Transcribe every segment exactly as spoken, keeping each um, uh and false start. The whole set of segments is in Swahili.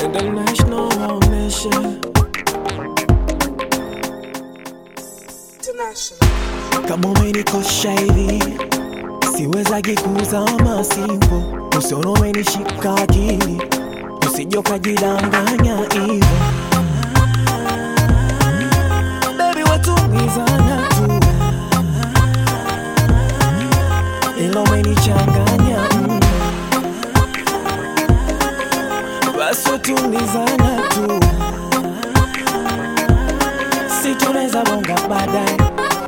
International mission. Kama umenikosha hivi siwezagi kuzama simpo. Usione umenishika akili, usije ukajidanganya hivyo. Baby watulizana tu, ilo umenichanganya mm. Basi watulizana tu, si tunaweza bonga baadaye.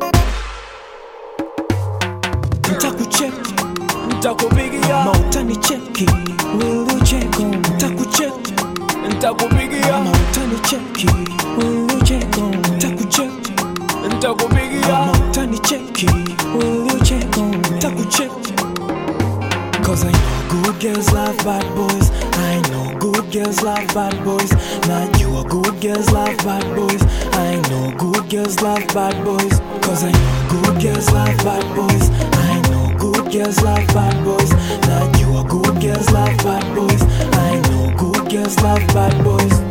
Nitakucheki, nitakupigia, mautani cheki, will you check on? Nitakucheki, nitakupigia, mautani cheki, will you check on? Nitakucheki, nitakupigia, mautani cheki, will you check on? Nitakucheki. Cause I know good girls love bad boys. I know good girls love bad boys. Not you are good girls love bad boys. I know good girls love bad boys. Cause I know good girls love bad boys. I know good girls love bad boys. Not you are good girls love bad boys. I know good girls love bad boys.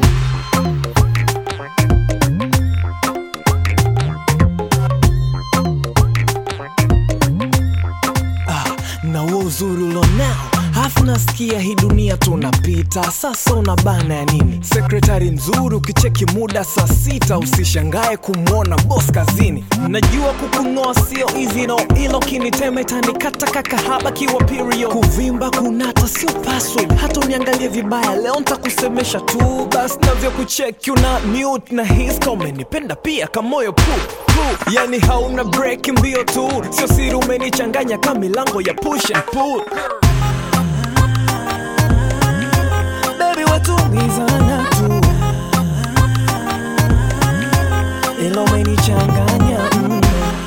Na uzuri ulonao hafu nasikia hii dunia tunapita. Sasa unabana ya nini? Sekretari mzuri ukicheki muda saa sita. Usishangae kumwona boss kazini. Najua kukungoa sio easy no. Ilo kiniteme tanikata kakahaba kiwa period. Kuvimba kunata sio password. Hata uniangalie vibaya leo nitakusemesha tu. Bas navyo kucheki una mute na his comment. Nipenda pia kamoyo pu yani hauna break mbio tu. Sio siri umenichanganya kama milango ya push and pull. Baby watulizana tu, ilo umenichanganya mm.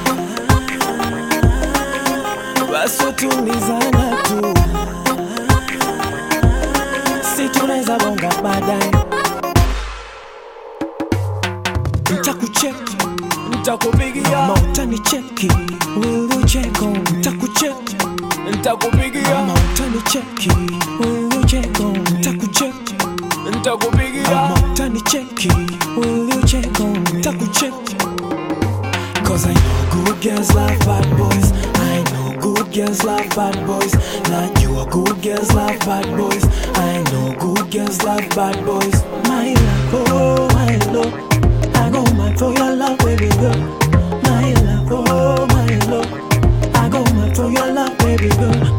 Basi watulizana tu, si tunaweza bonga baadaye. Nitakucheki, nitakupigia, mautani cheki, will you check on? Nitakucheki, nitakupigia, mautani cheki, will you check on? Nitakucheki, nitakupigia, mautani cheki, will you check on? Nitakucheki. Cause I know good girls love bad boys. I know good girls love bad boys. Not you are good girls love bad boys. I know good girls love bad boys. My love, oh my love, I go mad for your love, baby girl. My love, oh my love, I go mad for your love, baby girl.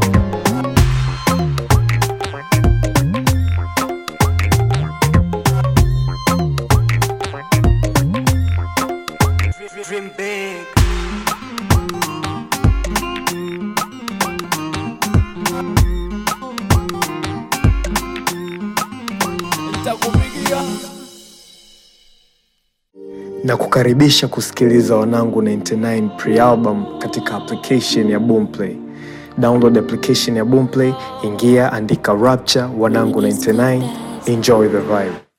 Dream big. Na kukaribisha kusikiliza Wanangu ninety-nine pre-album katika application ya Boomplay. Download application ya Boomplay, ingia, andika Rapture Wanangu ninety-nine, enjoy the vibe.